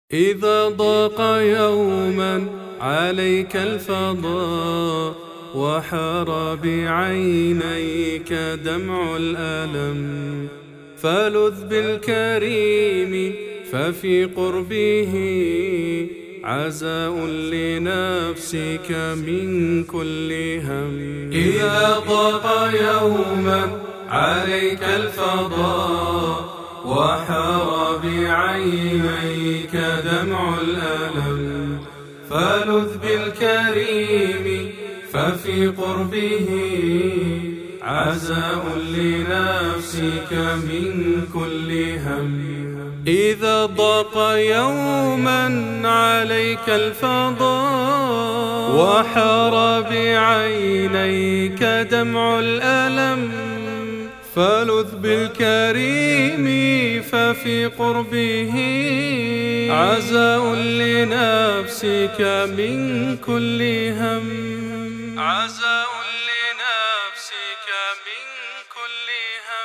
إذا ضاق يوما عليك الفضاء وحار بعينيك دمع الألم، فلذ بالكريم ففي قربه عزاء لنفسك من كل هم. إذا ضاق يوما عليك الفضاء وحار بعينيك دمع الألم، فلذ بالكريم ففي قربه عزاء لنفسك من كل هم. إذا ضاق يوما عليك الفضاء وحار بعينيك دمع الألم، فلذ بالكريم ففي قربه عزاء لنفسك من كل هم. عزاء لنفسك من كل هم.